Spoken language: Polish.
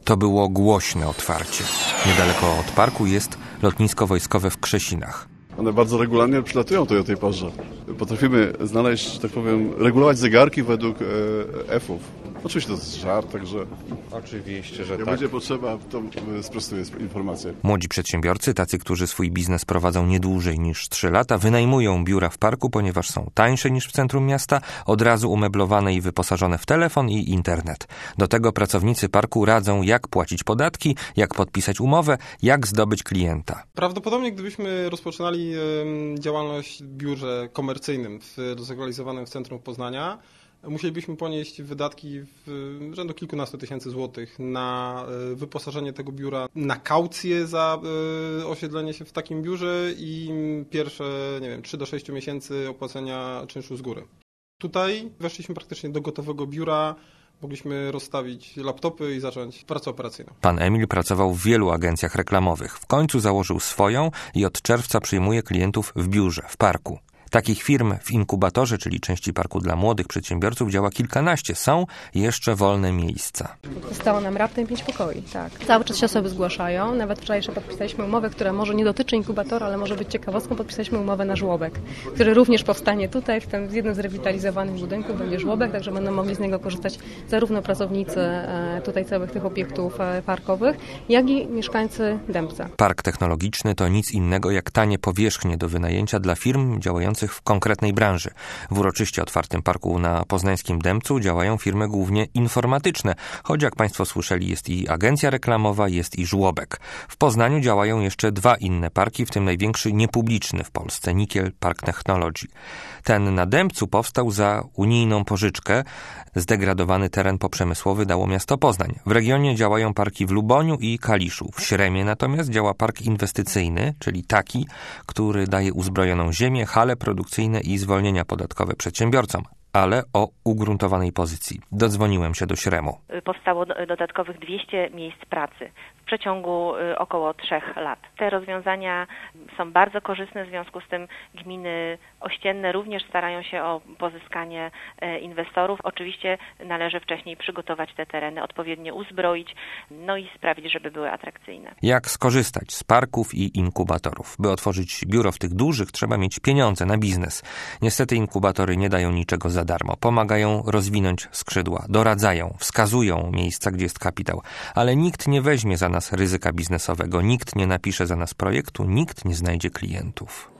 To było głośne otwarcie. Niedaleko od parku jest lotnisko wojskowe w Krzesinach. One bardzo regularnie przylatują tutaj o tej porze. Potrafimy znaleźć, że tak powiem, regulować zegarki według F-ów. Oczywiście to jest żart, także oczywiście, że jak tak. będzie potrzeba, to sprostuję informację. Młodzi przedsiębiorcy, tacy, którzy swój biznes prowadzą nie dłużej niż 3 lata, wynajmują biura w parku, ponieważ są tańsze niż w centrum miasta, od razu umeblowane i wyposażone w telefon i internet. Do tego pracownicy parku radzą, jak płacić podatki, jak podpisać umowę, jak zdobyć klienta. Prawdopodobnie gdybyśmy rozpoczynali działalność w biurze komercyjnym zlokalizowanym w centrum Poznania, musielibyśmy ponieść wydatki w rzędu kilkunastu tysięcy złotych na wyposażenie tego biura, na kaucję za osiedlenie się w takim biurze i pierwsze, 3 do 6 miesięcy opłacenia czynszu z góry. Tutaj weszliśmy praktycznie do gotowego biura, mogliśmy rozstawić laptopy i zacząć pracę operacyjną. Pan Emil pracował w wielu agencjach reklamowych. W końcu założył swoją i od czerwca przyjmuje klientów w biurze, w parku. Takich firm w inkubatorze, czyli części parku dla młodych przedsiębiorców, działa kilkanaście. Są jeszcze wolne miejsca. Zostało nam raptem 5 pokoi, tak. Cały czas się osoby zgłaszają. Nawet wczoraj jeszcze podpisaliśmy umowę, która może nie dotyczy inkubatora, ale może być ciekawostką. Podpisaliśmy umowę na żłobek, który również powstanie tutaj, w jednym z rewitalizowanych budynków będzie żłobek, także będą mogli z niego korzystać zarówno pracownicy tutaj całych tych obiektów parkowych, jak i mieszkańcy Dębca. Park technologiczny to nic innego jak tanie powierzchnie do wynajęcia dla firm działających w konkretnej branży. W uroczyście otwartym parku na poznańskim Dębcu działają firmy głównie informatyczne, choć jak Państwo słyszeli, jest i agencja reklamowa, jest i żłobek. W Poznaniu działają jeszcze 2 inne parki, w tym największy niepubliczny w Polsce, Nickel Park Technology. Ten na Dębcu powstał za unijną pożyczkę. Zdegradowany teren poprzemysłowy dało miasto Poznań. W regionie działają parki w Luboniu i Kaliszu. W Śremie natomiast działa park inwestycyjny, czyli taki, który daje uzbrojoną ziemię, hale produkcyjne i zwolnienia podatkowe przedsiębiorcom, ale o ugruntowanej pozycji. Dodzwoniłem się do Śremu. Powstało dodatkowych 200 miejsc pracy w przeciągu około 3 lat. Te rozwiązania są bardzo korzystne, w związku z tym gminy ościenne również starają się o pozyskanie inwestorów. Oczywiście należy wcześniej przygotować te tereny, odpowiednio uzbroić, no i sprawić, żeby były atrakcyjne. Jak skorzystać z parków i inkubatorów? By otworzyć biuro w tych dużych, trzeba mieć pieniądze na biznes. Niestety inkubatory nie dają niczego za darmo. Pomagają rozwinąć skrzydła, doradzają, wskazują miejsca, gdzie jest kapitał, ale nikt nie weźmie za nas ryzyka biznesowego, nikt nie napisze za nas projektu, nikt nie znajdzie klientów.